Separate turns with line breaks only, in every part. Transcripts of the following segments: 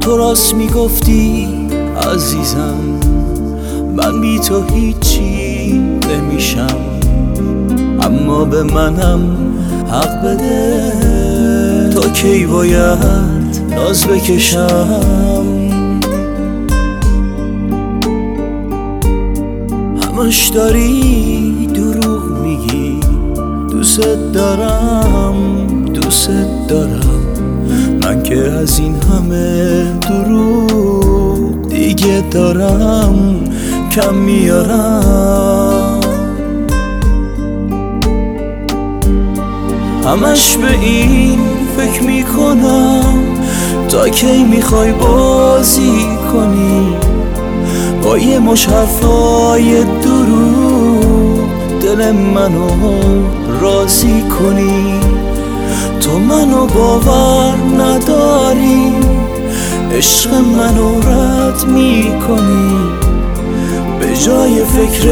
تو راست میگفتی عزیزم، من بی تو هیچی نمیشم، اما به منم حق بده. تا کی باید ناز بکشم؟ همش داری دروغ میگی، دوست دارم دوست دارم، من که از این همه دروغ دیگه دارم کم میارم. همش به این فکر میکنم تا کی میخوای بازی کنی با یه مش حرفای دروغ، دل منو راضی کنی. تو منو باور نداری، عشق منو رد میکنی، به جای فکر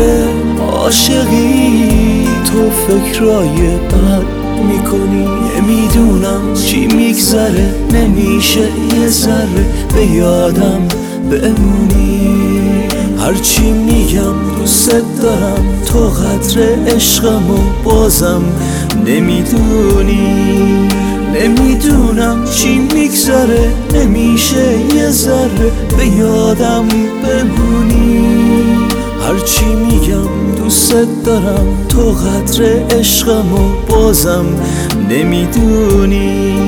عاشقی تو فکرای بد میکنی. نمیدونم چی میگذره، نمیشه یه ذره به یادم بمونی. هرچی میگم دوست دارم، تو قدر عشقمو بازم نمیدونی. نمیدونم چی میگذره، نمیشه یه ذره به یادم بمونی. هرچی میگم دوست دارم، تو قدر عشقمو بازم نمیدونی.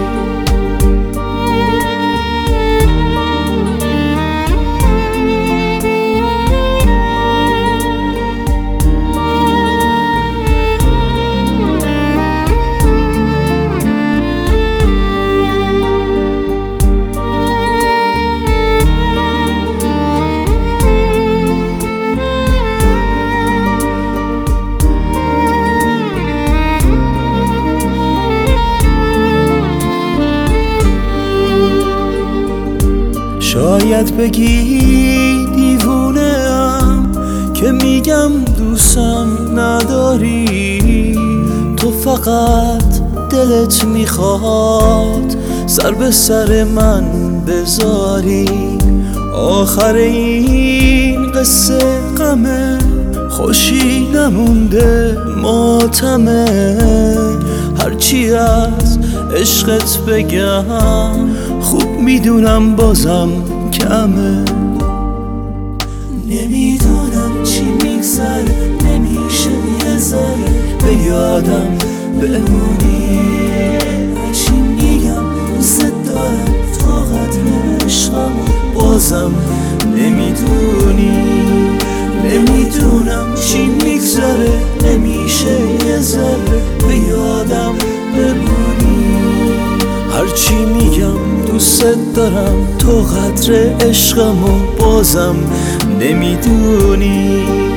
شاید بگی دیوونه‌ام که میگم دوستم نداری، تو فقط دلت میخواد سر به سر من بذاری. آخر این قصه غمه، خوشی نمونده ماتمه. هرچی از عشقت بگم خوب میدونم بازم کمه. نمیدونم چی میگذره، نمیشه یه ذره به یادم بمونی. چی میگم دوست دارم، تو قدر عشقمو بازم نمیدونی. نمیدونم چی میگذره، نمیشه یه ذره به یادم بمونی. هرچی میگم دوست دارم، تو قدر عشقمو بازم نمیدونی.